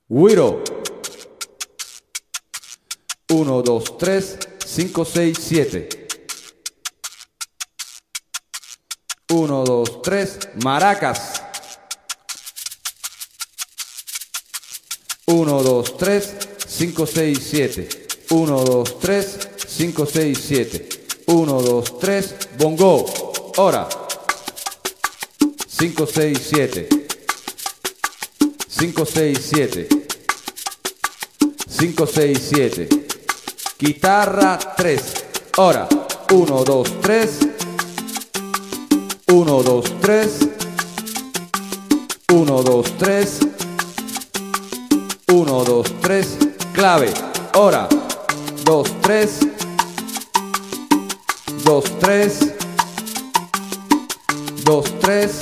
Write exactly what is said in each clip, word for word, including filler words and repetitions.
Güiro. uno, dos, tres, cinco, seis, siete. uno, dos, tres, maracas. uno, dos, tres, cinco, seis, siete. uno, dos, tres, cinco, seis, siete. uno, dos, tres, bongo. Ahora. cinco, seis, siete. cinco, seis, siete. cinco, seis, siete. Guitarra tres. Ahora. uno, dos, tres. uno, dos, tres. uno, dos, tres. uno, dos, tres. Clave. Ahora. dos, tres. dos, tres. dos, tres.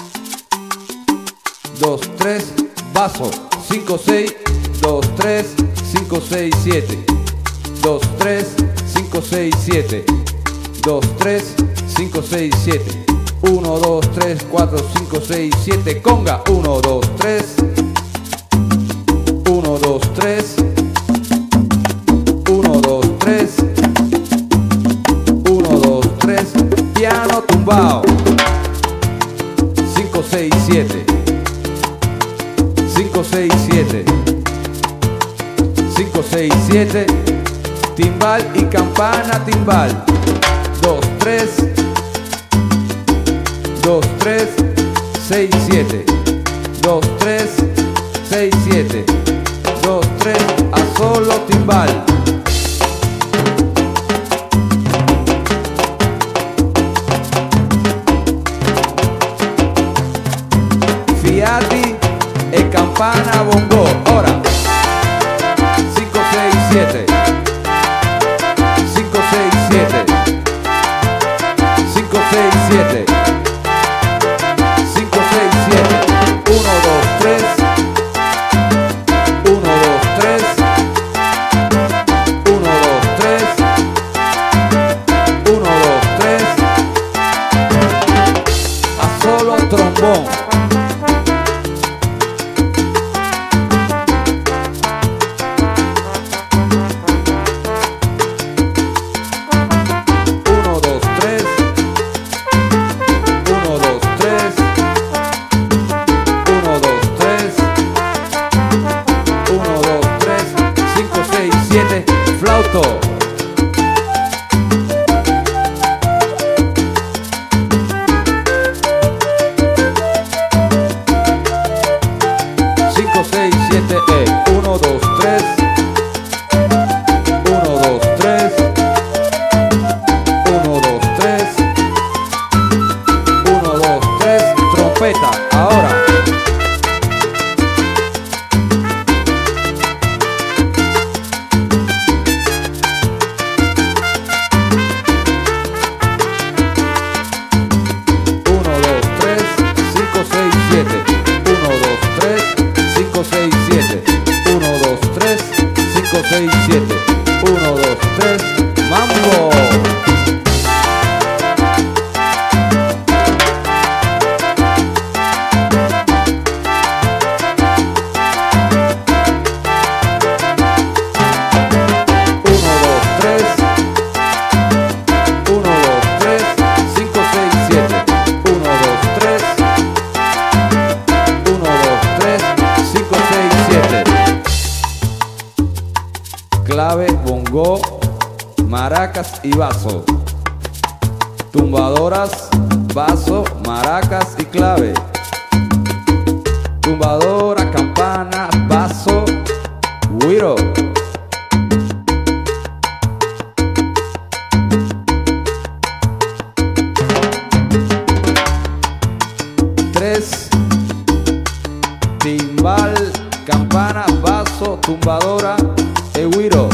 dos, tres. Vaso. cinco, seis. dos, tres. cinco, seis, siete. dos, tres. cinco, seis, siete. dos, tres. cinco, seis, siete. uno, dos, tres, cuatro, cinco, seis, siete. Conga. uno, dos, tres. uno, dos, tres. uno, dos, tres. uno, dos, tres. Piano tumbao. cinco, seis, siete. cinco, seis, siete. cinco, seis, siete. Timbal y campana, timbal. dos, tres. dos, tres. seis, siete. dos, tres. seis, siete. dos, tres. A solo timbal. Fiati e campana bongo. Ora. cinco, seis, siete. cinco, seis, siete. cinco, seis, siete. cinco, seis, siete. uno, dos, tres. uno, dos, tres. uno, dos, tres. uno, dos, tres. A solo trombón. Flauto. cinco, seis, siete, E. uno, dos, tres. uno, dos, tres. uno, dos, tres. uno, dos, tres. Trompeta. Ahora. seis, siete. uno, dos, tres. ¡Mambo! uno, dos, tres. uno, dos, tres. cinco, seis, siete. uno, dos, tres. uno, dos, tres. cinco, seis, siete. Clave, bongo, maracas y vaso. Tumbadoras, vaso, maracas y clave. Tumbadora, campana, vaso, güiro. Tres. Timbal, campana, vaso, tumbadora, güiro.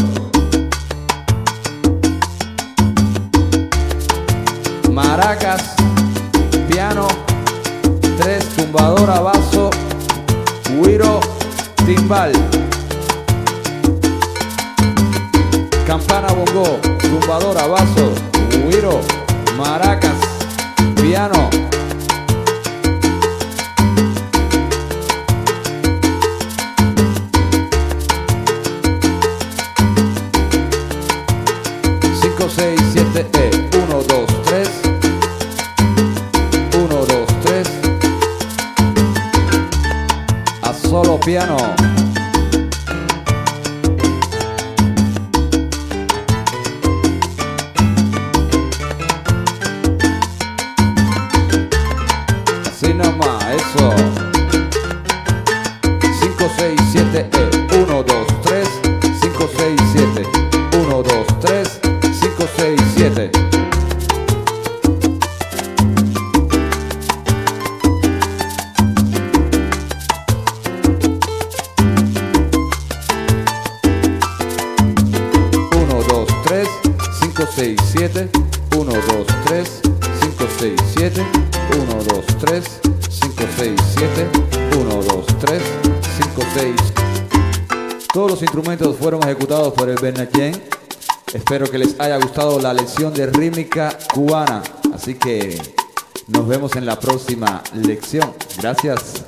Maracas, piano, tres, tumbadora, vaso, güiro, timbal. Campana, bongo, tumbadora, vaso, güiro, maracas, piano. solo piano. Así nomás, eso. cinco, seis, siete, E. uno, dos, tres, cinco, seis, siete. uno, dos, tres, cinco, seis, siete. cinco, seis, siete, uno, dos, tres, cinco, seis, siete, uno, dos, tres, cinco, seis, siete, uno, dos, tres, cinco, seis. Todos los instrumentos fueron ejecutados por el Bernachén. Espero que les haya gustado la lección de rítmica cubana. Así que nos vemos en la próxima lección. Gracias.